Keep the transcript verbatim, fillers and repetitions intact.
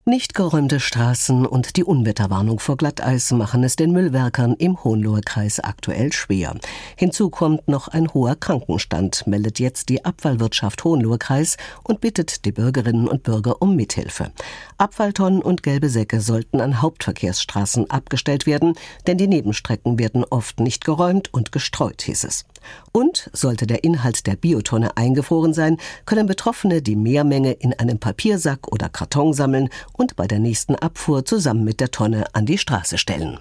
Nicht geräumte Straßen und die Unwetterwarnung vor Glatteis machen es den Müllwerkern im Hohenloher Kreis aktuell schwer. Hinzu kommt noch ein hoher Krankenstand, meldet jetzt die Abfallwirtschaft Hohenloher Kreis und bittet die Bürgerinnen und Bürger um Mithilfe. Abfalltonnen und gelbe Säcke sollten an Hauptverkehrsstraßen abgestellt werden, denn die Nebenstrecken werden oft nicht geräumt und gestreut, hieß es. Und sollte der Inhalt der Biotonne eingefroren sein, können Betroffene die Mehrmenge in einem Papiersack oder Karton sammeln und bei der nächsten Abfuhr zusammen mit der Tonne an die Straße stellen.